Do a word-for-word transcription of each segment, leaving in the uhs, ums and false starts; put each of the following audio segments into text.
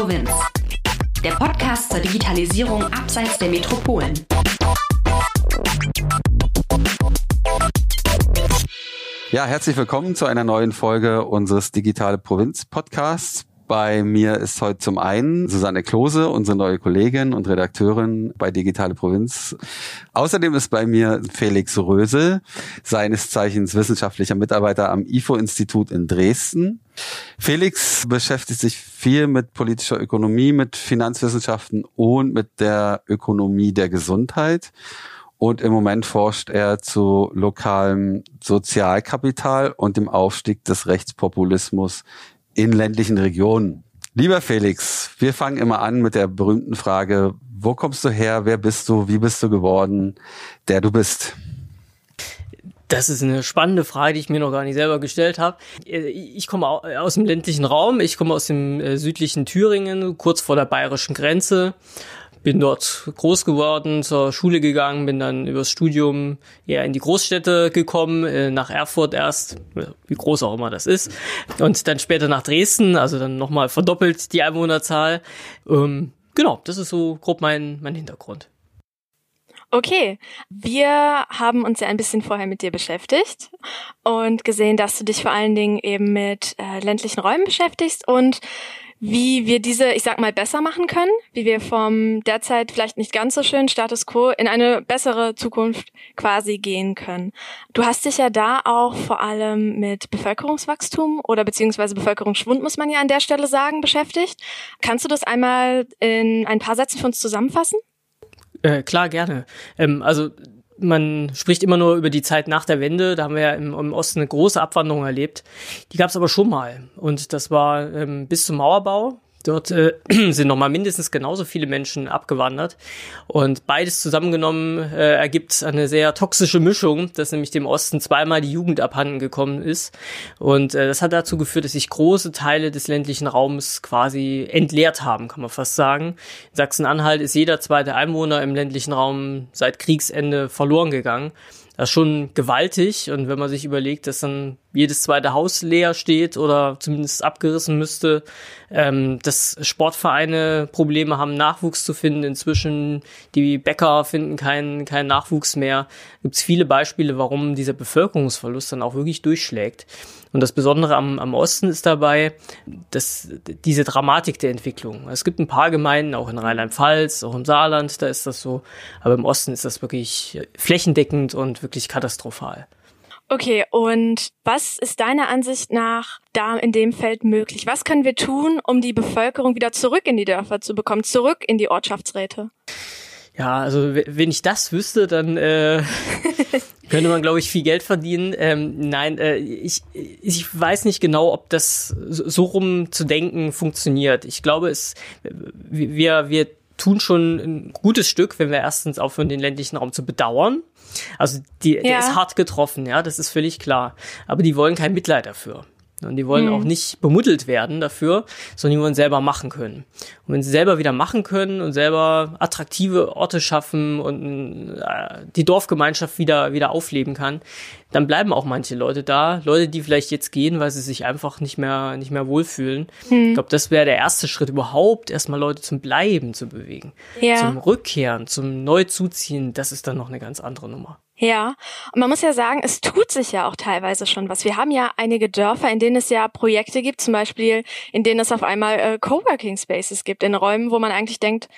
Provinz. Der Podcast zur Digitalisierung abseits der Metropolen. Ja, herzlich willkommen zu einer neuen Folge unseres Digitale Provinz Podcasts. Bei mir ist heute zum einen Susanne Klose, unsere neue Kollegin und Redakteurin bei Digitale Provinz. Außerdem ist bei mir Felix Rösel, seines Zeichens wissenschaftlicher Mitarbeiter am I F O-Institut in Dresden. Felix beschäftigt sich viel mit politischer Ökonomie, mit Finanzwissenschaften und mit der Ökonomie der Gesundheit. Und im Moment forscht er zu lokalem Sozialkapital und dem Aufstieg des Rechtspopulismus in ländlichen Regionen. Lieber Felix, wir fangen immer an mit der berühmten Frage, wo kommst du her, wer bist du, wie bist du geworden, der du bist? Das ist eine spannende Frage, die ich mir noch gar nicht selber gestellt habe. Ich komme aus dem ländlichen Raum, ich komme aus dem südlichen Thüringen, kurz vor der bayerischen Grenze. Bin dort groß geworden, zur Schule gegangen, bin dann übers Studium eher in die Großstädte gekommen, nach Erfurt erst, wie groß auch immer das ist, und dann später nach Dresden, also dann nochmal verdoppelt die Einwohnerzahl. Ähm, genau, das ist so grob mein, mein Hintergrund. Okay, wir haben uns ja ein bisschen vorher mit dir beschäftigt und gesehen, dass du dich vor allen Dingen eben mit äh, ländlichen Räumen beschäftigst und wie wir diese, ich sag mal, besser machen können, wie wir vom derzeit vielleicht nicht ganz so schönen Status quo in eine bessere Zukunft quasi gehen können. Du hast dich ja da auch vor allem mit Bevölkerungswachstum oder beziehungsweise Bevölkerungsschwund, muss man ja an der Stelle sagen, beschäftigt. Kannst du das einmal in ein paar Sätzen für uns zusammenfassen? Äh, klar, gerne. Ähm, also man spricht immer nur über die Zeit nach der Wende. Da haben wir ja im, im Osten eine große Abwanderung erlebt. Die gab es aber schon mal. Und das war ähm, bis zum Mauerbau. Dort äh, sind nochmal mindestens genauso viele Menschen abgewandert. Und beides zusammengenommen äh, ergibt eine sehr toxische Mischung, dass nämlich dem Osten zweimal die Jugend abhanden gekommen ist. Und äh, das hat dazu geführt, dass sich große Teile des ländlichen Raums quasi entleert haben, kann man fast sagen. In Sachsen-Anhalt ist jeder zweite Einwohner im ländlichen Raum seit Kriegsende verloren gegangen. Das ist schon gewaltig, und wenn man sich überlegt, dass dann jedes zweite Haus leer steht oder zumindest abgerissen müsste, ähm, dass Sportvereine Probleme haben, Nachwuchs zu finden. Inzwischen die Bäcker finden keinen keinen Nachwuchs mehr. Gibt es viele Beispiele, warum dieser Bevölkerungsverlust dann auch wirklich durchschlägt. Und das Besondere am, am Osten ist dabei, dass diese Dramatik der Entwicklung. Es gibt ein paar Gemeinden, auch in Rheinland-Pfalz, auch im Saarland, da ist das so. Aber im Osten ist das wirklich flächendeckend und wirklich katastrophal. Okay, und was ist deiner Ansicht nach da in dem Feld möglich? Was können wir tun, um die Bevölkerung wieder zurück in die Dörfer zu bekommen, zurück in die Ortschaftsräte? Ja, also wenn ich das wüsste, dann äh, könnte man, glaube ich, viel Geld verdienen. Ähm, nein, äh, ich, ich weiß nicht genau, ob das so rum zu denken funktioniert. Ich glaube, es wir wir tun schon ein gutes Stück, wenn wir erstens aufhören, den ländlichen Raum zu bedauern. Also die, ja. der ist hart getroffen, ja, das ist völlig klar. Aber die wollen kein Mitleid dafür. Und die wollen mhm. auch nicht bemuttelt werden dafür, sondern die wollen selber machen können. Und wenn sie selber wieder machen können und selber attraktive Orte schaffen und äh, die Dorfgemeinschaft wieder wieder aufleben kann, dann bleiben auch manche Leute da. Leute, die vielleicht jetzt gehen, weil sie sich einfach nicht mehr nicht mehr wohlfühlen. Mhm. Ich glaube, das wäre der erste Schritt überhaupt, erstmal Leute zum Bleiben zu bewegen. Ja. Zum Rückkehren, zum Neuzuziehen, das ist dann noch eine ganz andere Nummer. Ja, und man muss ja sagen, es tut sich ja auch teilweise schon was. Wir haben ja einige Dörfer, in denen es ja Projekte gibt, zum Beispiel, in denen es auf einmal äh, Coworking Spaces gibt, in Räumen, wo man eigentlich denkt,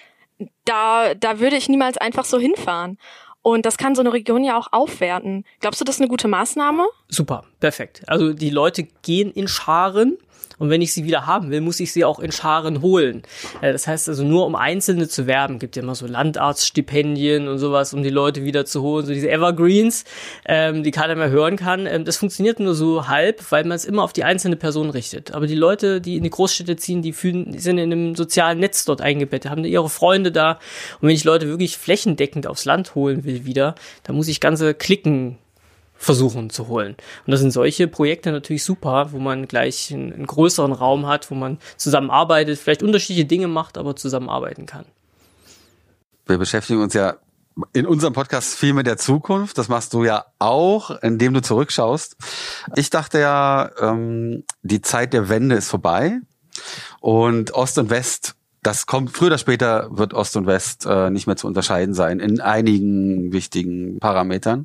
da da würde ich niemals einfach so hinfahren. Und das kann so eine Region ja auch aufwerten. Glaubst du, das ist eine gute Maßnahme? Super, perfekt. Also die Leute gehen in Scharen. Und wenn ich sie wieder haben will, muss ich sie auch in Scharen holen. Das heißt also, nur um Einzelne zu werben, gibt ja immer so Landarztstipendien und sowas, um die Leute wieder zu holen, so diese Evergreens, ähm, die keiner mehr hören kann. Ähm, das funktioniert nur so halb, weil man es immer auf die einzelne Person richtet. Aber die Leute, die in die Großstädte ziehen, die fühlen, die sind in einem sozialen Netz dort eingebettet, haben ihre Freunde da. Und wenn ich Leute wirklich flächendeckend aufs Land holen will wieder, dann muss ich ganze Klicken versuchen zu holen. Und das sind solche Projekte natürlich super, wo man gleich einen, einen größeren Raum hat, wo man zusammenarbeitet, vielleicht unterschiedliche Dinge macht, aber zusammenarbeiten kann. Wir beschäftigen uns ja in unserem Podcast viel mit der Zukunft. Das machst du ja auch, indem du zurückschaust. Ich dachte ja, ähm, die Zeit der Wende ist vorbei und Ost und West das kommt, früher oder später wird Ost und West äh, nicht mehr zu unterscheiden sein in einigen wichtigen Parametern.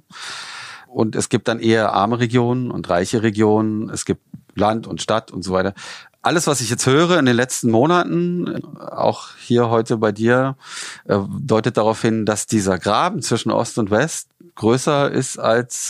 Und es gibt dann eher arme Regionen und reiche Regionen. Es gibt Land und Stadt und so weiter. Alles, was ich jetzt höre in den letzten Monaten, auch hier heute bei dir, äh, deutet darauf hin, dass dieser Graben zwischen Ost und West größer ist, als äh,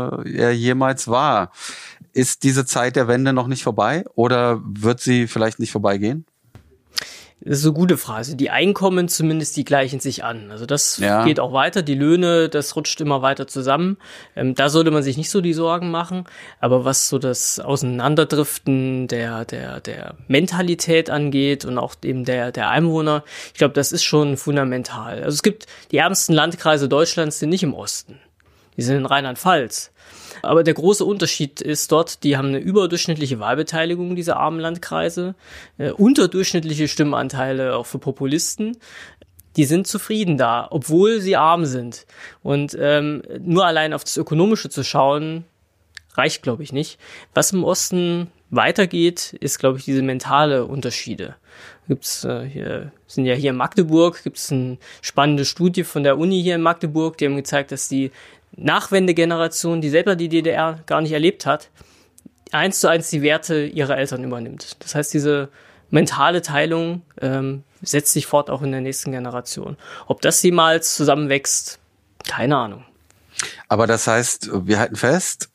er jemals war. Ist diese Zeit der Wende noch nicht vorbei oder wird sie vielleicht nicht vorbeigehen? Das ist eine gute Frage. Die Einkommen zumindest, die gleichen sich an. Also das ja. geht auch weiter. Die Löhne, das rutscht immer weiter zusammen. Ähm, da sollte man sich nicht so die Sorgen machen. Aber was so das Auseinanderdriften der der der Mentalität angeht und auch eben der der Einwohner, ich glaube, das ist schon fundamental. Also es gibt die ärmsten Landkreise Deutschlands sind nicht im Osten. Die sind in Rheinland-Pfalz. Aber der große Unterschied ist dort, die haben eine überdurchschnittliche Wahlbeteiligung, diese armen Landkreise, äh, unterdurchschnittliche Stimmanteile auch für Populisten. Die sind zufrieden da, obwohl sie arm sind. Und ähm, nur allein auf das Ökonomische zu schauen, reicht, glaube ich, nicht. Was im Osten weitergeht, ist, glaube ich, diese mentale Unterschiede. Gibt's äh, hier, sind ja hier in Magdeburg, gibt es eine spannende Studie von der Uni hier in Magdeburg, die haben gezeigt, dass die Nachwendegeneration, die selber die D D R gar nicht erlebt hat, eins zu eins die Werte ihrer Eltern übernimmt. Das heißt, diese mentale Teilung ähm, setzt sich fort auch in der nächsten Generation. Ob das jemals zusammenwächst, keine Ahnung. Aber das heißt, wir halten fest,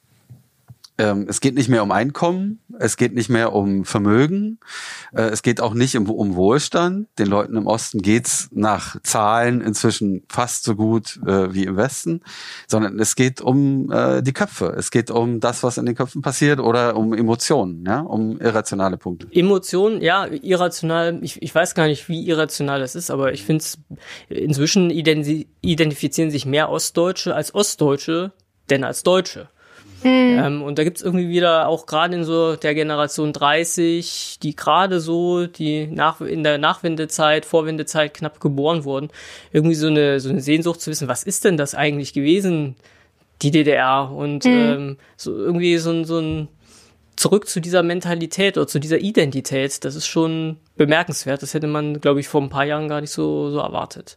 ähm, es geht nicht mehr um Einkommen, es geht nicht mehr um Vermögen, äh, es geht auch nicht um, um Wohlstand. Den Leuten im Osten geht's nach Zahlen inzwischen fast so gut äh, wie im Westen, sondern es geht um äh, die Köpfe. Es geht um das, was in den Köpfen passiert oder um Emotionen, ja, um irrationale Punkte. Emotionen, ja, irrational. Ich, ich weiß gar nicht, wie irrational das ist, aber ich finde es, inzwischen identi- identifizieren sich mehr Ostdeutsche als Ostdeutsche denn als Deutsche. Mhm. Ähm, und da gibt's irgendwie wieder auch gerade in so der Generation dreißig, die gerade so die nach in der Nachwendezeit, Vorwendezeit knapp geboren wurden, irgendwie so eine so eine Sehnsucht zu wissen, was ist denn das eigentlich gewesen, die D D R? Und mhm. ähm, so irgendwie so ein so ein zurück zu dieser Mentalität oder zu dieser Identität, das ist schon bemerkenswert. Das hätte man, glaube ich, vor ein paar Jahren gar nicht so so erwartet.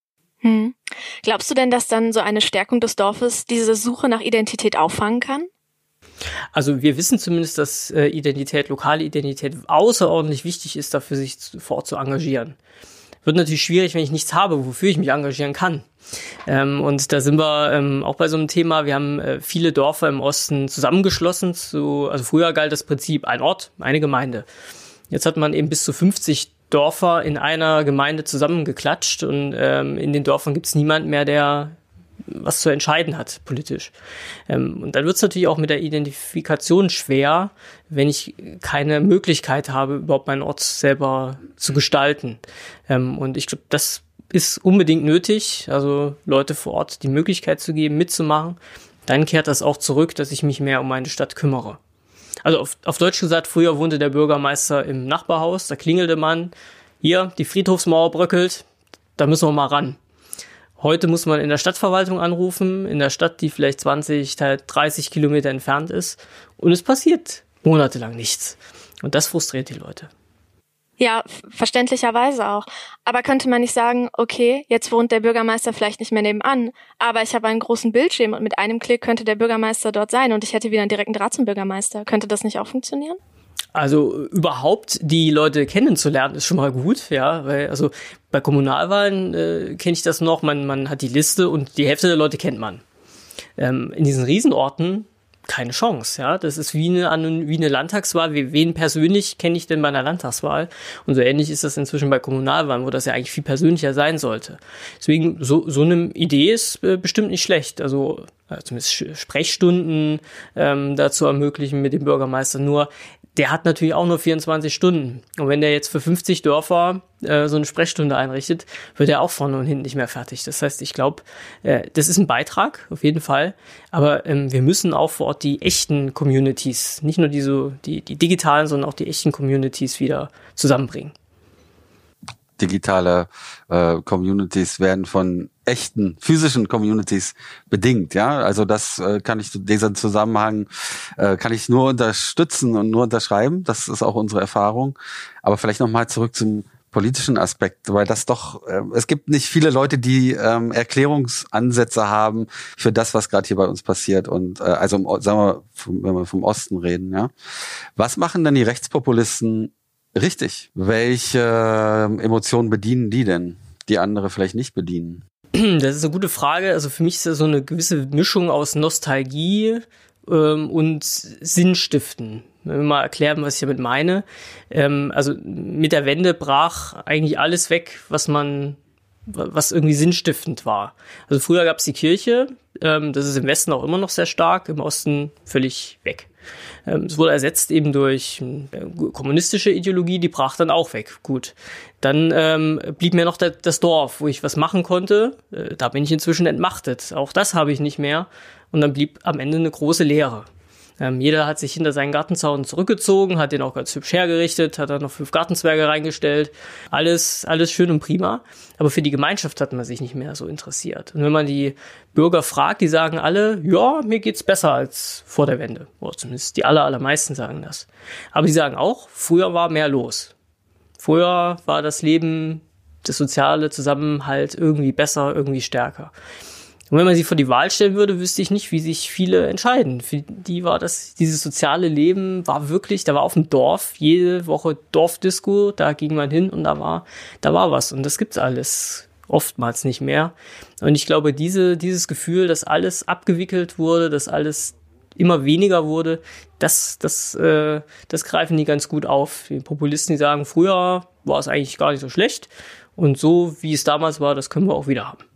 Hm. Glaubst du denn, dass dann so eine Stärkung des Dorfes diese Suche nach Identität auffangen kann? Also wir wissen zumindest, dass äh, Identität, lokale Identität außerordentlich wichtig ist, dafür sich zu, vor Ort zu engagieren. Wird natürlich schwierig, wenn ich nichts habe, wofür ich mich engagieren kann. Ähm, und da sind wir ähm, auch bei so einem Thema. Wir haben äh, viele Dörfer im Osten zusammengeschlossen. Zu, also früher galt das Prinzip ein Ort, eine Gemeinde. Jetzt hat man eben bis zu fünfzig Dörfer in einer Gemeinde zusammengeklatscht und ähm, in den Dörfern gibt es niemand mehr, der was zu entscheiden hat politisch. Ähm, und dann wird es natürlich auch mit der Identifikation schwer, wenn ich keine Möglichkeit habe, überhaupt meinen Ort selber zu gestalten. Ähm, und ich glaube, das ist unbedingt nötig, also Leute vor Ort die Möglichkeit zu geben, mitzumachen. Dann kehrt das auch zurück, dass ich mich mehr um meine Stadt kümmere. Also auf, auf Deutsch gesagt, früher wohnte der Bürgermeister im Nachbarhaus, da klingelte man, hier, die Friedhofsmauer bröckelt, da müssen wir mal ran. Heute muss man in der Stadtverwaltung anrufen, in der Stadt, die vielleicht zwanzig, dreißig Kilometer entfernt ist, und es passiert monatelang nichts. Und das frustriert die Leute. Ja, verständlicherweise auch. Aber könnte man nicht sagen, okay, jetzt wohnt der Bürgermeister vielleicht nicht mehr nebenan, aber ich habe einen großen Bildschirm und mit einem Klick könnte der Bürgermeister dort sein und ich hätte wieder einen direkten Draht zum Bürgermeister. Könnte das nicht auch funktionieren? Also überhaupt die Leute kennenzulernen ist schon mal gut, ja, weil also bei Kommunalwahlen äh, kenne ich das noch, man man hat die Liste und die Hälfte der Leute kennt man. Ähm, in diesen Riesenorten keine Chance, ja. Das ist wie eine, wie eine Landtagswahl. Wen persönlich kenne ich denn bei einer Landtagswahl? Und so ähnlich ist das inzwischen bei Kommunalwahlen, wo das ja eigentlich viel persönlicher sein sollte. Deswegen, so, so eine Idee ist äh, bestimmt nicht schlecht. Also, äh, zumindest Sprechstunden ähm, dazu ermöglichen mit dem Bürgermeister. Nur, der hat natürlich auch nur vierundzwanzig Stunden. Und wenn der jetzt für fünfzig Dörfer äh, so eine Sprechstunde einrichtet, wird er auch vorne und hinten nicht mehr fertig. Das heißt, ich glaube, äh, das ist ein Beitrag, auf jeden Fall. Aber ähm, wir müssen auch vor Ort die echten Communities, nicht nur die, so, die, die digitalen, sondern auch die echten Communities wieder zusammenbringen. Digitale äh, Communities werden von echten physischen Communities bedingt, ja, also das äh, kann ich, diesen Zusammenhang äh, kann ich nur unterstützen und nur unterschreiben, das ist auch unsere Erfahrung, aber vielleicht nochmal zurück zum politischen Aspekt, weil das doch, äh, es gibt nicht viele Leute, die ähm, Erklärungsansätze haben für das, was gerade hier bei uns passiert. Und äh, also, sagen wir, vom, wenn wir vom Osten reden, ja. Was machen denn die Rechtspopulisten richtig? Welche äh, Emotionen bedienen die denn, die andere vielleicht nicht bedienen? Das ist eine gute Frage. Also für mich ist das so eine gewisse Mischung aus Nostalgie ähm, und Sinnstiften. Wenn wir mal erklären, was ich damit meine. Ähm, also mit der Wende brach eigentlich alles weg, was man, was irgendwie sinnstiftend war. Also früher gab es die Kirche, ähm, das ist im Westen auch immer noch sehr stark, im Osten völlig weg. Ähm, es wurde ersetzt eben durch äh, kommunistische Ideologie, die brach dann auch weg. Gut, dann ähm, blieb mir noch der, das Dorf, wo ich was machen konnte. Äh, da bin ich inzwischen entmachtet. Auch das habe ich nicht mehr. Und dann blieb am Ende eine große Leere. Ähm, jeder hat sich hinter seinen Gartenzaun zurückgezogen, hat den auch ganz hübsch hergerichtet, hat da noch fünf Gartenzwerge reingestellt. Alles, alles schön und prima. Aber für die Gemeinschaft hat man sich nicht mehr so interessiert. Und wenn man die Bürger fragt, die sagen alle, ja, mir geht's besser als vor der Wende. Oder zumindest die aller, allermeisten sagen das. Aber die sagen auch, früher war mehr los. Früher war das Leben, das soziale Zusammenhalt irgendwie besser, irgendwie stärker. Und wenn man sie vor die Wahl stellen würde, wüsste ich nicht, wie sich viele entscheiden. Für die war das, dieses soziale Leben war wirklich, da war auf dem Dorf jede Woche Dorfdisco, da ging man hin und da war, da war was. Und das gibt's alles oftmals nicht mehr. Und ich glaube, diese, dieses Gefühl, dass alles abgewickelt wurde, dass alles immer weniger wurde, das, das, äh, das greifen die ganz gut auf. Die Populisten, die sagen, früher war es eigentlich gar nicht so schlecht. Und so, wie es damals war, das können wir auch wieder haben.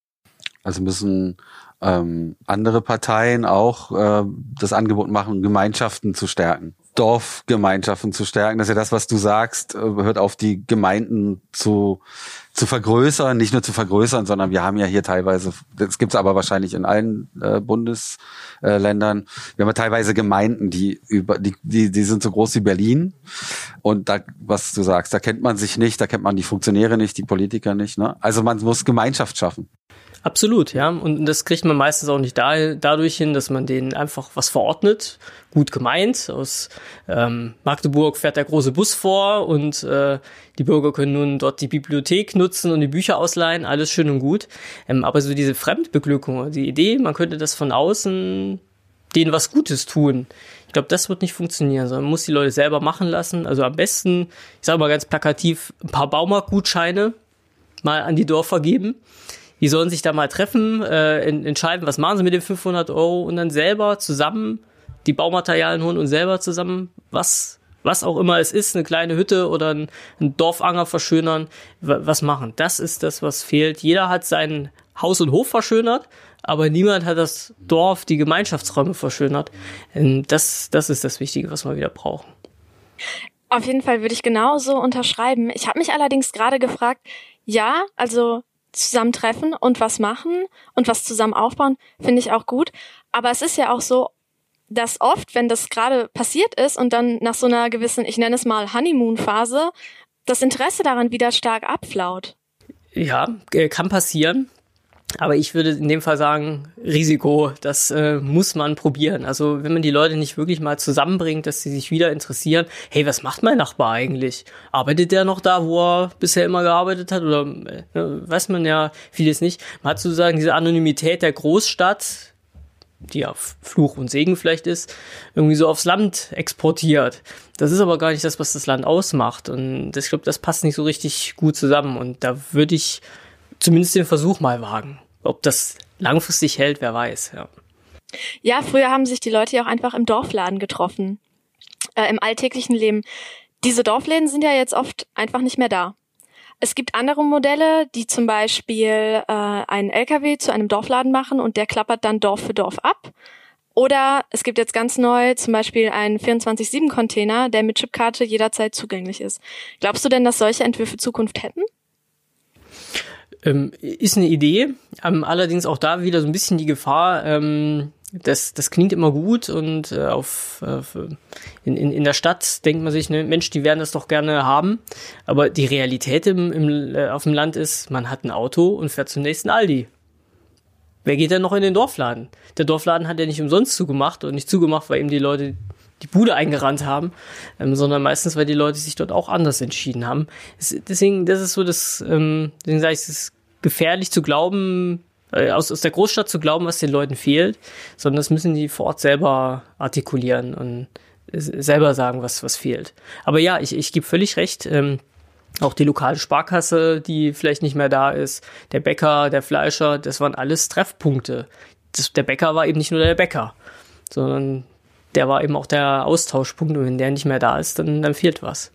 Also müssen ähm, andere Parteien auch äh, das Angebot machen, Gemeinschaften zu stärken, Dorfgemeinschaften zu stärken. Das ist ja das, was du sagst, äh, hört auf, die Gemeinden zu zu vergrößern, nicht nur zu vergrößern, sondern wir haben ja hier teilweise, das gibt's aber wahrscheinlich in allen äh, Bundesländern, wir haben ja teilweise Gemeinden, die über die die die sind so groß wie Berlin und da, was du sagst, da kennt man sich nicht, da kennt man die Funktionäre nicht, die Politiker nicht, ne? Also man muss Gemeinschaft schaffen. Absolut, ja. Und das kriegt man meistens auch nicht da, dadurch hin, dass man denen einfach was verordnet. Gut gemeint. Aus ähm, Magdeburg fährt der große Bus vor und äh, die Bürger können nun dort die Bibliothek nutzen und die Bücher ausleihen. Alles schön und gut. Ähm, aber so diese Fremdbeglückung, die Idee, man könnte das von außen denen was Gutes tun. Ich glaube, das wird nicht funktionieren, sondern man muss die Leute selber machen lassen. Also am besten, ich sage mal ganz plakativ, ein paar Baumarktgutscheine mal an die Dörfer geben. Die sollen sich da mal treffen, äh, entscheiden, was machen sie mit den fünfhundert Euro und dann selber zusammen die Baumaterialien holen und selber zusammen, was was auch immer es ist, eine kleine Hütte oder ein, ein Dorfanger verschönern, w- was machen. Das ist das, was fehlt. Jeder hat sein Haus und Hof verschönert, aber niemand hat das Dorf, die Gemeinschaftsräume verschönert. Und das, das ist das Wichtige, was wir wieder brauchen. Auf jeden Fall würde ich genauso unterschreiben. Ich habe mich allerdings gerade gefragt, ja, also zusammentreffen und was machen und was zusammen aufbauen, finde ich auch gut. Aber es ist ja auch so, dass oft, wenn das gerade passiert ist und dann nach so einer gewissen, ich nenne es mal Honeymoon-Phase, das Interesse daran wieder stark abflaut. Ja, kann passieren. Aber ich würde in dem Fall sagen, Risiko, das äh, muss man probieren. Also wenn man die Leute nicht wirklich mal zusammenbringt, dass sie sich wieder interessieren, hey, was macht mein Nachbar eigentlich? Arbeitet der noch da, wo er bisher immer gearbeitet hat? Oder äh, weiß man ja vieles nicht. Man hat sozusagen diese Anonymität der Großstadt, die ja Fluch und Segen vielleicht ist, irgendwie so aufs Land exportiert. Das ist aber gar nicht das, was das Land ausmacht. Und ich glaube, das passt nicht so richtig gut zusammen. Und da würde ich zumindest den Versuch mal wagen. Ob das langfristig hält, wer weiß, ja. Ja, früher haben sich die Leute ja auch einfach im Dorfladen getroffen, äh, im alltäglichen Leben. Diese Dorfläden sind ja jetzt oft einfach nicht mehr da. Es gibt andere Modelle, die zum Beispiel äh, einen L K W zu einem Dorfladen machen und der klappert dann Dorf für Dorf ab. Oder es gibt jetzt ganz neu zum Beispiel einen vierundzwanzig sieben Container, der mit Chipkarte jederzeit zugänglich ist. Glaubst du denn, dass solche Entwürfe Zukunft hätten? Ähm, ist eine Idee, ähm, allerdings auch da wieder so ein bisschen die Gefahr, ähm, das, das klingt immer gut und äh, auf, äh, in, in, in der Stadt denkt man sich, ne, Mensch, die werden das doch gerne haben, aber die Realität im, im, äh, auf dem Land ist, man hat ein Auto und fährt zum nächsten Aldi. Wer geht denn noch in den Dorfladen? Der Dorfladen hat ja nicht umsonst zugemacht und nicht zugemacht, weil eben die Leute die Bude eingerannt haben, ähm, sondern meistens, weil die Leute sich dort auch anders entschieden haben. Es, deswegen, das ist so das, ähm, deswegen sage ich, es ist gefährlich zu glauben, äh, aus, aus der Großstadt zu glauben, was den Leuten fehlt, sondern das müssen die vor Ort selber artikulieren und äh, selber sagen, was, was fehlt. Aber ja, ich, ich gebe völlig recht, ähm, auch die lokale Sparkasse, die vielleicht nicht mehr da ist, der Bäcker, der Fleischer, das waren alles Treffpunkte. Das, der Bäcker war eben nicht nur der Bäcker, sondern der war eben auch der Austauschpunkt. Und wenn der nicht mehr da ist, dann, dann fehlt was.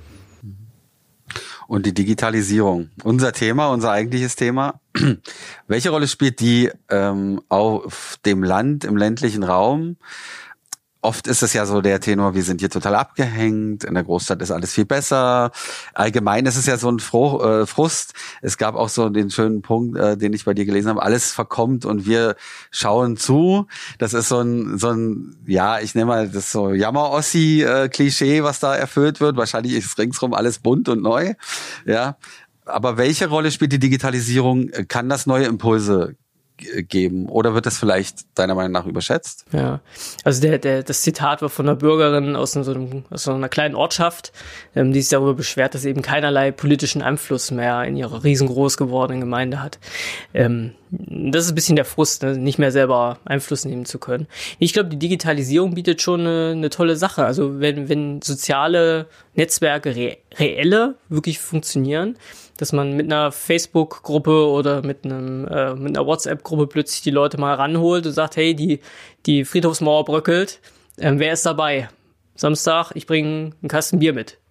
Und die Digitalisierung, unser Thema, unser eigentliches Thema. Welche Rolle spielt die ähm, auf dem Land, im ländlichen Raum? Oft ist es ja so der Tenor, wir sind hier total abgehängt, in der Großstadt ist alles viel besser. Allgemein ist es ja so ein Fro- äh, Frust. Es gab auch so den schönen Punkt, äh, den ich bei dir gelesen habe, alles verkommt und wir schauen zu. Das ist so ein, so ein, ja, ich nenne mal das so Jammer-Ossi-Klischee, was da erfüllt wird. Wahrscheinlich ist ringsrum alles bunt und neu. Ja, aber welche Rolle spielt die Digitalisierung? Kann das neue Impulse geben oder wird das vielleicht deiner Meinung nach überschätzt? Ja, also der, der, das Zitat war von einer Bürgerin aus so, einem, aus so einer kleinen Ortschaft, ähm, die sich darüber beschwert, dass sie eben keinerlei politischen Einfluss mehr in ihrer riesengroß gewordenen Gemeinde hat. Ähm, das ist ein bisschen der Frust, ne? Nicht mehr selber Einfluss nehmen zu können. Ich glaube, die Digitalisierung bietet schon eine, eine tolle Sache. Also wenn, wenn soziale Netzwerke re- reelle wirklich funktionieren, dass man mit einer Facebook-Gruppe oder mit einem äh, mit einer WhatsApp-Gruppe plötzlich die Leute mal ranholt und sagt, hey, die die Friedhofsmauer bröckelt, ähm, wer ist dabei? Samstag, ich bringe einen Kasten Bier mit.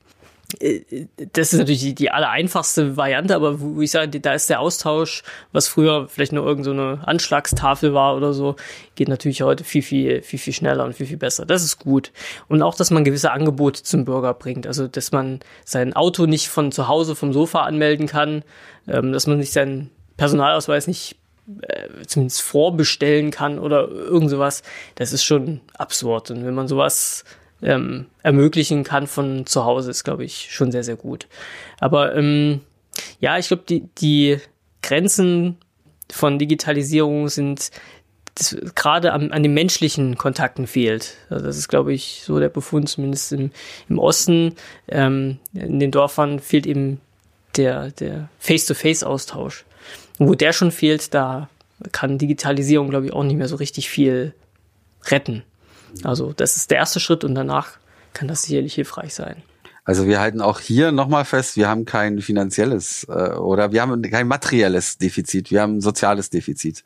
Das ist natürlich die, die allereinfachste Variante, aber wo ich sage, da ist der Austausch, was früher vielleicht nur irgend so eine Anschlagstafel war oder so, geht natürlich heute viel, viel, viel, viel schneller und viel, viel besser. Das ist gut. Und auch, dass man gewisse Angebote zum Bürger bringt. Also, dass man sein Auto nicht von zu Hause vom Sofa anmelden kann, ähm, dass man sich seinen Personalausweis nicht äh, zumindest vorbestellen kann oder irgend sowas. Das ist schon absurd. Und wenn man sowas Ähm, ermöglichen kann von zu Hause, ist, glaube ich, schon sehr, sehr gut. Aber ähm, ja, ich glaube, die, die Grenzen von Digitalisierung sind, das gerade an, an den menschlichen Kontakten fehlt. Also das ist, glaube ich, so der Befund, zumindest im, im Osten. Ähm, in den Dörfern fehlt eben der, der Face-to-Face-Austausch. Und wo der schon fehlt, da kann Digitalisierung, glaube ich, auch nicht mehr so richtig viel retten. Also das ist der erste Schritt und danach kann das sicherlich hilfreich sein. Also wir halten auch hier nochmal fest, wir haben kein finanzielles äh, oder wir haben kein materielles Defizit, wir haben ein soziales Defizit.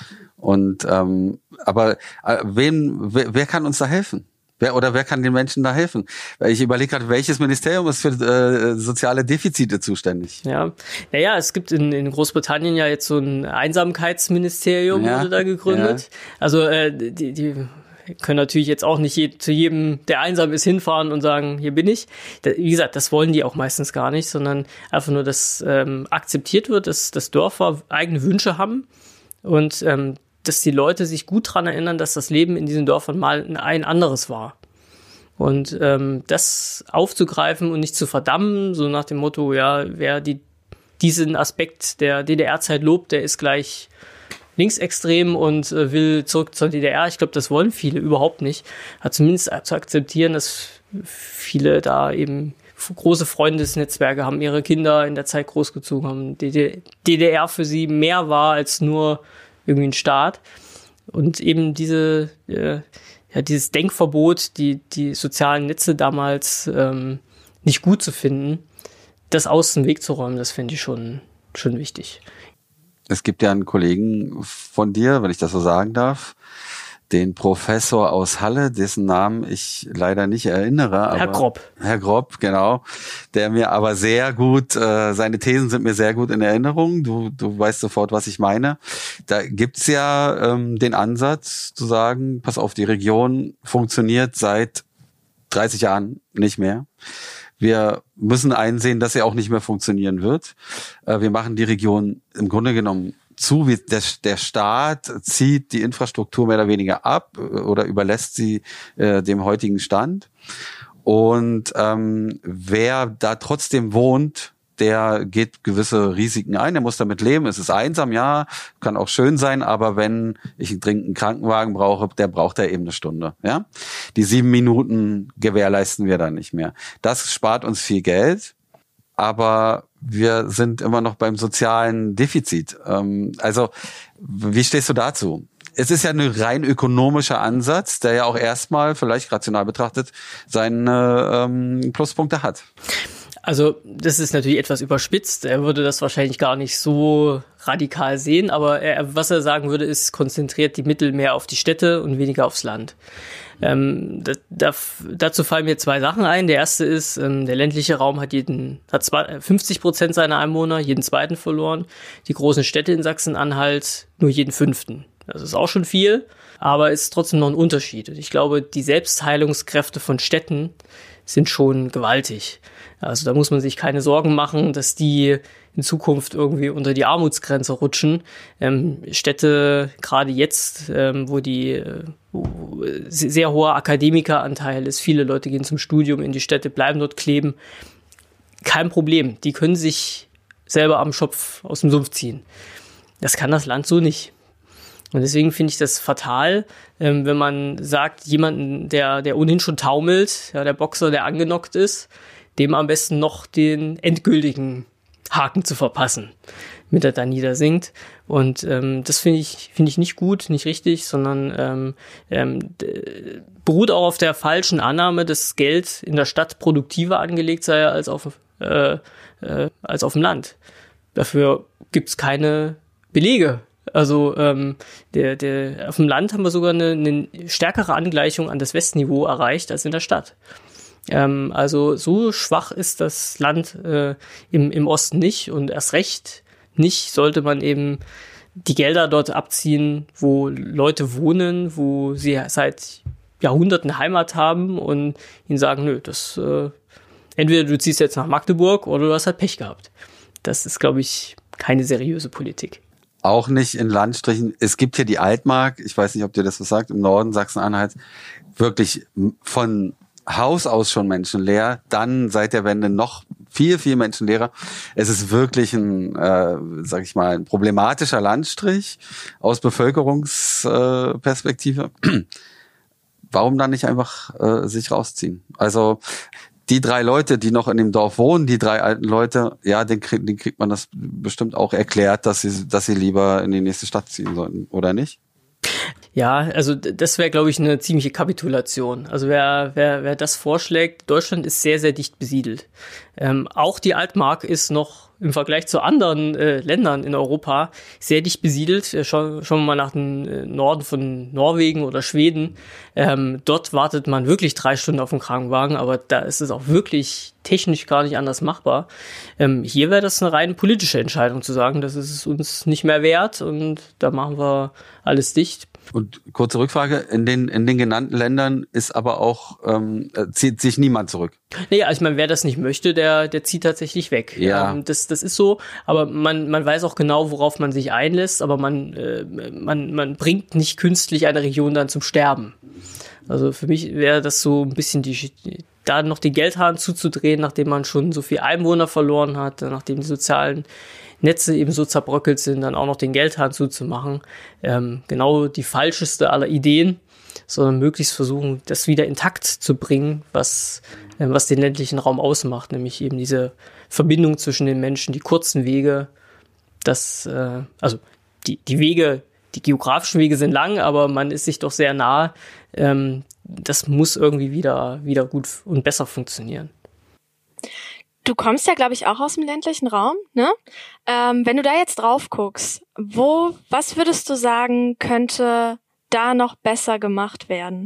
Und ähm, aber äh, wem, wer, wer kann uns da helfen? Wer oder wer kann den Menschen da helfen? Weil ich überlege gerade, welches Ministerium ist für äh, soziale Defizite zuständig? Ja, naja, es gibt in, in Großbritannien ja jetzt so ein Einsamkeitsministerium, ja, wurde da gegründet. Ja. Also äh, die, die können natürlich jetzt auch nicht je, zu jedem, der einsam ist, hinfahren und sagen, hier bin ich. Da, wie gesagt, das wollen die auch meistens gar nicht, sondern einfach nur, dass ähm, akzeptiert wird, dass, dass Dörfer eigene Wünsche haben und ähm, dass die Leute sich gut daran erinnern, dass das Leben in diesen Dörfern mal ein anderes war. Und ähm, das aufzugreifen und nicht zu verdammen, so nach dem Motto, ja, wer die, diesen Aspekt der D D R-Zeit lobt, der ist gleich linksextrem und äh, will zurück zur D D R. Ich glaube, das wollen viele überhaupt nicht. Hat zumindest zu akzeptieren, dass viele da eben große Freundesnetzwerke haben, ihre Kinder in der Zeit großgezogen haben. D D R für sie mehr war als nur irgendwie ein Staat. Und eben diese, äh, ja, dieses Denkverbot, die, die sozialen Netze damals ähm, nicht gut zu finden, das aus dem Weg zu räumen, das finde ich schon, schon wichtig. Es gibt ja einen Kollegen von dir, wenn ich das so sagen darf, den Professor aus Halle, dessen Namen ich leider nicht erinnere. Aber Herr Grob. Herr Grob, genau. Der mir aber sehr gut, äh, seine Thesen sind mir sehr gut in Erinnerung. Du, du weißt sofort, was ich meine. Da gibt's ja ähm, den Ansatz zu sagen, pass auf, die Region funktioniert seit dreißig Jahren nicht mehr. Wir müssen einsehen, dass sie auch nicht mehr funktionieren wird. Wir machen die Region im Grunde genommen zu. Der, der Staat zieht die Infrastruktur mehr oder weniger ab oder überlässt sie äh, dem heutigen Stand. Und ähm, wer da trotzdem wohnt, der geht gewisse Risiken ein, der muss damit leben. Es ist einsam, ja, kann auch schön sein, aber wenn ich einen dringenden Krankenwagen brauche, der braucht ja eben eine Stunde. Ja, die sieben Minuten gewährleisten wir dann nicht mehr. Das spart uns viel Geld, aber wir sind immer noch beim sozialen Defizit. Also, wie stehst du dazu? Es ist ja ein rein ökonomischer Ansatz, der ja auch erstmal, vielleicht rational betrachtet, seine ähm, Pluspunkte hat. Also das ist natürlich etwas überspitzt. Er würde das wahrscheinlich gar nicht so radikal sehen, aber er, was er sagen würde, ist, konzentriert die Mittel mehr auf die Städte und weniger aufs Land. Ähm, da, da, dazu fallen mir zwei Sachen ein. Der erste ist, ähm, der ländliche Raum hat jeden, hat zwei, fünfzig Prozent seiner Einwohner, jeden zweiten verloren. Die großen Städte in Sachsen-Anhalt nur jeden fünften. Das ist auch schon viel, aber ist trotzdem noch ein Unterschied. Und ich glaube, die Selbstheilungskräfte von Städten sind schon gewaltig. Also da muss man sich keine Sorgen machen, dass die in Zukunft irgendwie unter die Armutsgrenze rutschen. Ähm, Städte, gerade jetzt, ähm, wo die äh, wo sehr hoher Akademikeranteil ist, viele Leute gehen zum Studium in die Städte, bleiben dort kleben. Kein Problem, die können sich selber am Schopf aus dem Sumpf ziehen. Das kann das Land so nicht. Und deswegen finde ich das fatal, ähm, wenn man sagt, jemanden, der, der ohnehin schon taumelt, ja, der Boxer, der angenockt ist, dem am besten noch den endgültigen Haken zu verpassen, damit er da niedersinkt. Und ähm, das finde ich finde ich nicht gut, nicht richtig, sondern ähm, ähm, d- beruht auch auf der falschen Annahme, dass Geld in der Stadt produktiver angelegt sei als auf äh, äh, als auf dem Land. Dafür gibt's keine Belege. Also ähm, der, der, auf dem Land haben wir sogar eine, eine stärkere Angleichung an das Westniveau erreicht als in der Stadt. Ähm, also so schwach ist das Land äh, im, im Osten nicht und erst recht nicht sollte man eben die Gelder dort abziehen, wo Leute wohnen, wo sie seit Jahrhunderten Heimat haben und ihnen sagen, nö, das äh, entweder du ziehst jetzt nach Magdeburg oder du hast halt Pech gehabt. Das ist, glaube ich, keine seriöse Politik. Auch nicht in Landstrichen. Es gibt hier die Altmark, ich weiß nicht, ob dir das was sagt, im Norden Sachsen-Anhalts, wirklich von Haus aus schon menschenleer, dann seit der Wende noch viel, viel menschenleerer. Es ist wirklich ein, äh, sag ich mal, ein problematischer Landstrich aus Bevölkerungsperspektive. Äh, Warum dann nicht einfach äh, sich rausziehen? Also die drei Leute, die noch in dem Dorf wohnen, die drei alten Leute, ja, den, krieg, den kriegt man das bestimmt auch erklärt, dass sie, dass sie lieber in die nächste Stadt ziehen sollten, oder nicht? Ja, also das wäre, glaube ich, eine ziemliche Kapitulation. Also wer, wer, wer das vorschlägt, Deutschland ist sehr, sehr dicht besiedelt. Ähm, auch die Altmark ist noch im Vergleich zu anderen äh, Ländern in Europa sehr dicht besiedelt. Äh, schauen, schauen wir mal nach dem äh, Norden von Norwegen oder Schweden. Ähm, dort wartet man wirklich drei Stunden auf den Krankenwagen, aber da ist es auch wirklich technisch gar nicht anders machbar. Ähm, hier wäre das eine rein politische Entscheidung zu sagen, das ist es uns nicht mehr wert und da machen wir alles dicht. Und kurze Rückfrage, in den in den genannten Ländern ist aber auch, ähm, zieht sich niemand zurück. Naja, also ich meine, wer das nicht möchte, der der zieht tatsächlich weg. Ja. Ähm, das das ist so, aber man man weiß auch genau, worauf man sich einlässt, aber man äh, man man bringt nicht künstlich eine Region dann zum Sterben. Also für mich wäre das so ein bisschen die da noch den Geldhahn zuzudrehen, nachdem man schon so viel Einwohner verloren hat, nachdem die sozialen Netze eben so zerbröckelt sind, dann auch noch den Geldhahn zuzumachen. Ähm, genau die falscheste aller Ideen, sondern möglichst versuchen, das wieder intakt zu bringen, was, äh, was den ländlichen Raum ausmacht, nämlich eben diese Verbindung zwischen den Menschen, die kurzen Wege, das, äh, also die, die Wege, die geografischen Wege sind lang, aber man ist sich doch sehr nah. Ähm, das muss irgendwie wieder, wieder gut und besser funktionieren. Du kommst ja, glaube ich, auch aus dem ländlichen Raum, ne? Ähm, wenn du da jetzt drauf guckst, wo, was würdest du sagen, könnte da noch besser gemacht werden?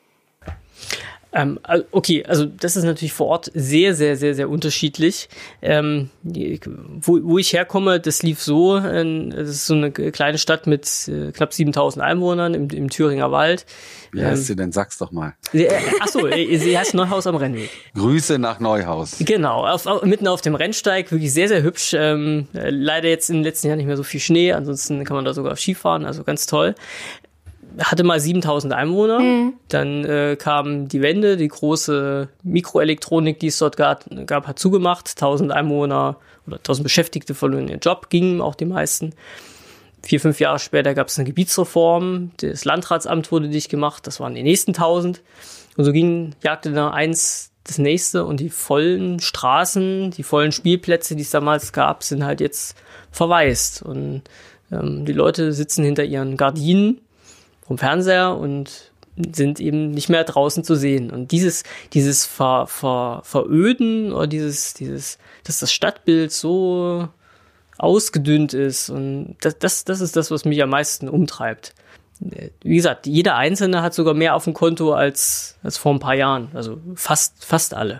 Ähm, okay, also das ist natürlich vor Ort sehr, sehr, sehr, sehr unterschiedlich. Ähm, wo, wo ich herkomme, das lief so, äh, das ist so eine kleine Stadt mit äh, knapp siebentausend Einwohnern im, im Thüringer Wald. Wie heißt ähm, sie denn? Sag's doch mal. Äh, achso, äh, sie heißt Neuhaus am Rennweg. Grüße nach Neuhaus. Genau, auf, auf, mitten auf dem Rennsteig, wirklich sehr, sehr hübsch. Ähm, leider jetzt in den letzten Jahren nicht mehr so viel Schnee, ansonsten kann man da sogar Skifahren, also ganz toll. hatte mal siebentausend Einwohner, mhm. dann äh, kam die Wende, die große Mikroelektronik, die es dort gab, gab hat zugemacht, tausend Einwohner oder tausend Beschäftigte verloren ihren Job, gingen auch die meisten. Vier, fünf Jahre später gab es eine Gebietsreform, das Landratsamt wurde dicht gemacht, das waren die nächsten tausend. Und so ging, jagte da eins das nächste und die vollen Straßen, die vollen Spielplätze, die es damals gab, sind halt jetzt verwaist. Und ähm, die Leute sitzen hinter ihren Gardinen vom Fernseher und sind eben nicht mehr draußen zu sehen. Und dieses, dieses Ver, Ver, Veröden oder dieses, dieses, dass das Stadtbild so ausgedünnt ist und das, das, das ist das, was mich am meisten umtreibt. Wie gesagt, jeder Einzelne hat sogar mehr auf dem Konto als, als vor ein paar Jahren. Also fast, fast alle.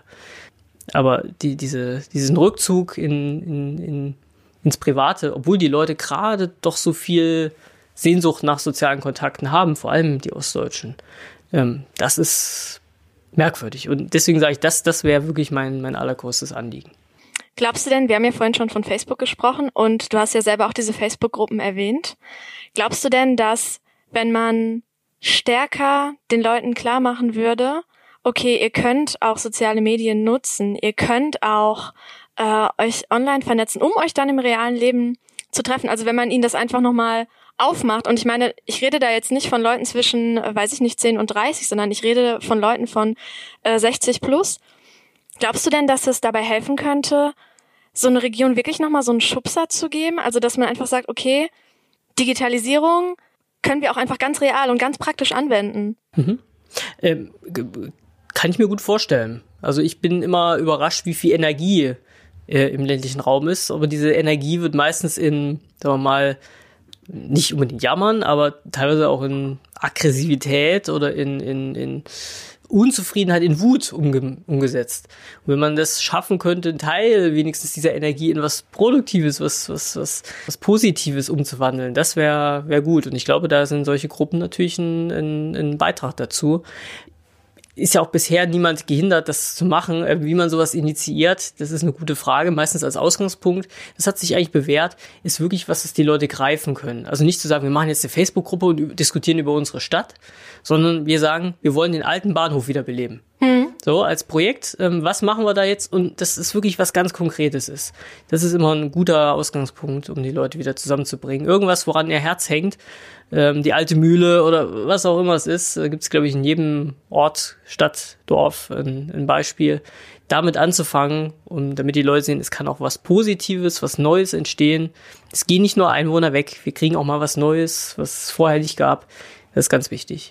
Aber die, diese, diesen Rückzug in, in, in, ins Private, obwohl die Leute gerade doch so viel Sehnsucht nach sozialen Kontakten haben, vor allem die Ostdeutschen, ähm, das ist merkwürdig. Und deswegen sage ich, das, das wäre wirklich mein, mein allergrößtes Anliegen. Glaubst du denn, wir haben ja vorhin schon von Facebook gesprochen und du hast ja selber auch diese Facebook-Gruppen erwähnt. Glaubst du denn, dass wenn man stärker den Leuten klar machen würde, okay, ihr könnt auch soziale Medien nutzen, ihr könnt auch äh, euch online vernetzen, um euch dann im realen Leben zu treffen. Also wenn man ihnen das einfach nochmal aufmacht. Und ich meine, ich rede da jetzt nicht von Leuten zwischen, weiß ich nicht, zehn und dreißig, sondern ich rede von Leuten von äh, sechzig plus. Glaubst du denn, dass es dabei helfen könnte, so eine Region wirklich nochmal so einen Schubser zu geben? Also dass man einfach sagt, okay, Digitalisierung können wir auch einfach ganz real und ganz praktisch anwenden. Mhm. Ähm, kann ich mir gut vorstellen. Also ich bin immer überrascht, wie viel Energie äh, im ländlichen Raum ist. Aber diese Energie wird meistens in, sagen wir mal, nicht unbedingt jammern, aber teilweise auch in Aggressivität oder in, in, in Unzufriedenheit, in Wut umge- umgesetzt. Und wenn man das schaffen könnte, einen Teil wenigstens dieser Energie in was Produktives, was, was, was, was Positives umzuwandeln, das wäre wär gut. Und ich glaube, da sind solche Gruppen natürlich ein, ein, ein Beitrag dazu. Ist ja auch bisher niemand gehindert, das zu machen. Wie man sowas initiiert, das ist eine gute Frage. Meistens als Ausgangspunkt. Das hat sich eigentlich bewährt, ist wirklich, was es die Leute greifen können. Also nicht zu sagen, wir machen jetzt eine Facebook-Gruppe und diskutieren über unsere Stadt, sondern wir sagen, wir wollen den alten Bahnhof wiederbeleben. Mhm. So, als Projekt, ähm, was machen wir da jetzt? Und das ist wirklich was ganz Konkretes ist. Das ist immer ein guter Ausgangspunkt, um die Leute wieder zusammenzubringen. Irgendwas, woran ihr Herz hängt. Ähm, die alte Mühle oder was auch immer es ist, äh, gibt es, glaube ich, in jedem Ort, Stadt, Dorf ein, ein Beispiel. Damit anzufangen, um, damit die Leute sehen, es kann auch was Positives, was Neues entstehen. Es gehen nicht nur Einwohner weg, wir kriegen auch mal was Neues, was es vorher nicht gab. Das ist ganz wichtig.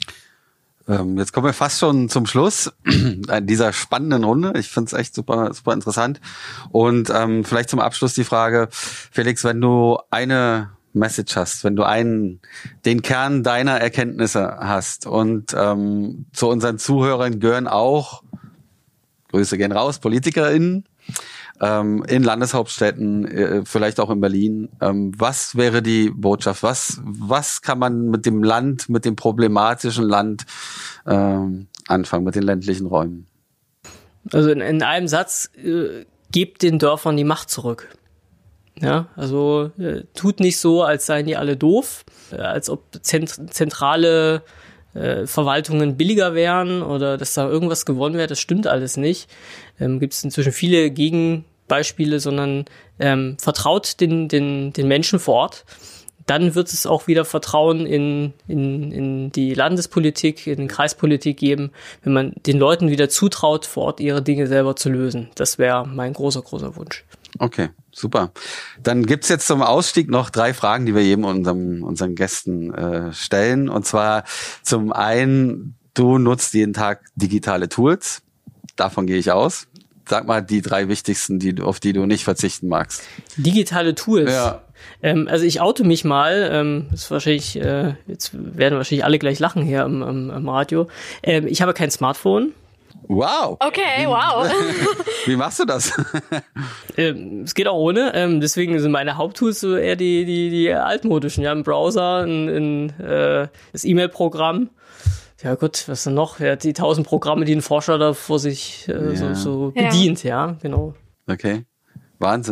Jetzt kommen wir fast schon zum Schluss dieser spannenden Runde. Ich finde es echt super, super interessant. Und ähm, vielleicht zum Abschluss die Frage, Felix, wenn du eine Message hast, wenn du einen, den Kern deiner Erkenntnisse hast und ähm, zu unseren Zuhörern gehören auch, Grüße gehen raus, PolitikerInnen, ähm, in Landeshauptstädten, äh, vielleicht auch in Berlin. Ähm, was wäre die Botschaft? Was, was kann man mit dem Land, mit dem problematischen Land ähm, anfangen, mit den ländlichen Räumen? Also in, in einem Satz, äh, gebt den Dörfern die Macht zurück. Ja, also äh, tut nicht so, als seien die alle doof, äh, als ob zent- zentrale äh, Verwaltungen billiger wären oder dass da irgendwas gewonnen wäre. Das stimmt alles nicht. Ähm, gibt es inzwischen viele Gegenbeispiele, sondern ähm, vertraut den, den, den Menschen vor Ort. Dann wird es auch wieder Vertrauen in, in, in die Landespolitik, in die Kreispolitik geben, wenn man den Leuten wieder zutraut, vor Ort ihre Dinge selber zu lösen. Das wäre mein großer, großer Wunsch. Okay, super. Dann gibt's jetzt zum Ausstieg noch drei Fragen, die wir jedem unserem, unseren Gästen äh, stellen. Und zwar zum einen, du nutzt jeden Tag digitale Tools. Davon gehe ich aus. Sag mal die drei wichtigsten, die, auf die du nicht verzichten magst. Digitale Tools? Ja. Ähm, also ich oute mich mal, ähm, das ist wahrscheinlich, äh, jetzt werden wahrscheinlich alle gleich lachen hier am, am, am Radio. Ähm, ich habe kein Smartphone. Wow. Okay, wow. Wie machst du das? ähm, es geht auch ohne. Ähm, deswegen sind meine Haupttools so eher die, die, die altmodischen. Ja, ein Browser, ein, ein, äh, das E-Mail-Programm. Ja gut, was denn noch? Ja, die tausend Programme, die ein Forscher da vor sich äh, ja. so, so bedient, ja. ja, genau. Okay, Wahnsinn.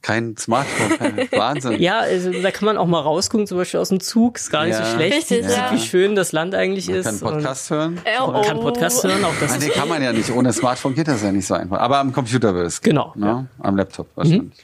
Kein Smartphone, kein Wahnsinn. Ja, also da kann man auch mal rausgucken, zum Beispiel aus dem Zug, ist gar nicht Ja. so schlecht. Richtig, Man sieht, ja. wie schön das Land eigentlich Man ist. kann Podcast hören. Äh, Man kann Podcast hören, auch das Nein, ist den kann man ja nicht. Ohne Smartphone geht das ja nicht so einfach. Aber am Computer wird es. Genau, Ne? ja. Am Laptop wahrscheinlich. Mhm.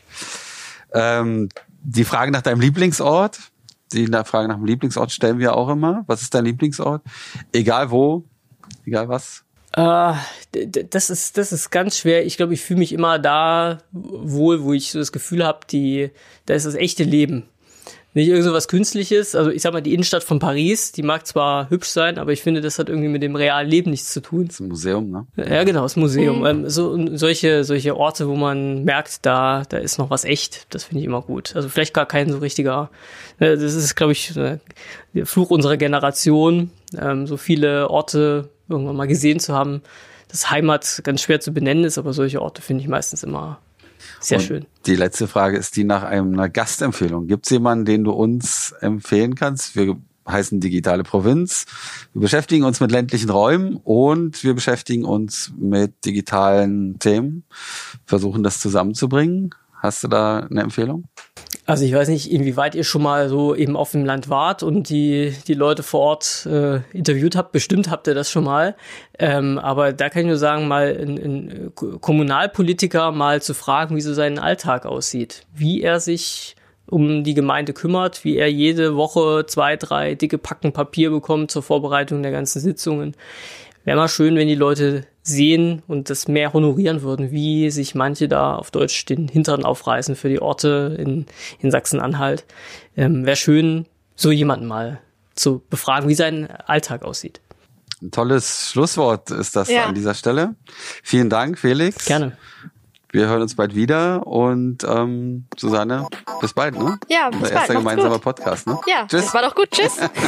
Ähm, die Frage nach deinem Lieblingsort, die Frage nach dem Lieblingsort stellen wir auch immer. Was ist dein Lieblingsort? Egal wo, egal was. Äh, das ist das ist ganz schwer. Ich glaube, ich fühle mich immer da wohl, wo ich so das Gefühl habe, die da ist das echte Leben. Nicht irgend so was Künstliches. Also ich sag mal, die Innenstadt von Paris, die mag zwar hübsch sein, aber ich finde, das hat irgendwie mit dem realen Leben nichts zu tun. Das ist ein Museum, ne? Ja, genau, das Museum. Mhm. Ähm, so solche solche Orte, wo man merkt, da da ist noch was echt. Das finde ich immer gut. Also vielleicht gar kein so richtiger. Das ist, glaube ich, der Fluch unserer Generation. Ähm, so viele Orte irgendwann mal gesehen zu haben, dass Heimat ganz schwer zu benennen ist, aber solche Orte finde ich meistens immer sehr Und schön. Die letzte Frage ist die nach einer Gastempfehlung. Gibt es jemanden, den du uns empfehlen kannst? Wir heißen Digitale Provinz. Wir beschäftigen uns mit ländlichen Räumen und wir beschäftigen uns mit digitalen Themen, versuchen das zusammenzubringen. Hast du da eine Empfehlung? Also ich weiß nicht, inwieweit ihr schon mal so eben auf dem Land wart und die die Leute vor Ort äh, interviewt habt. Bestimmt habt ihr das schon mal. Ähm, aber da kann ich nur sagen, mal einen Kommunalpolitiker mal zu fragen, wie so sein Alltag aussieht. Wie er sich um die Gemeinde kümmert, wie er jede Woche zwei, drei dicke Packen Papier bekommt zur Vorbereitung der ganzen Sitzungen. Wäre mal schön, wenn die Leute sehen und das mehr honorieren würden, wie sich manche da auf Deutsch den Hintern aufreißen für die Orte in, in Sachsen-Anhalt. Ähm, Wäre schön, so jemanden mal zu befragen, wie sein Alltag aussieht. Ein tolles Schlusswort ist das Ja. an dieser Stelle. Vielen Dank, Felix. Gerne. Wir hören uns bald wieder und ähm, Susanne, bis bald, ne? Ja, bis Unser bald. erster Macht's gemeinsamer gut. Podcast, ne? Ja, Tschüss. das war doch gut. Tschüss.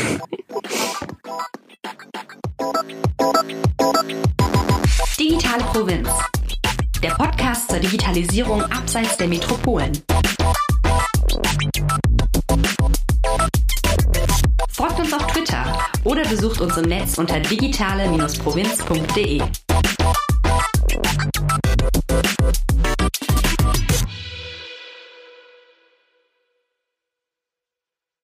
Digitale Provinz. Der Podcast zur Digitalisierung abseits der Metropolen. Folgt uns auf Twitter oder besucht uns im Netz unter digitale Bindestrich provinz punkt de.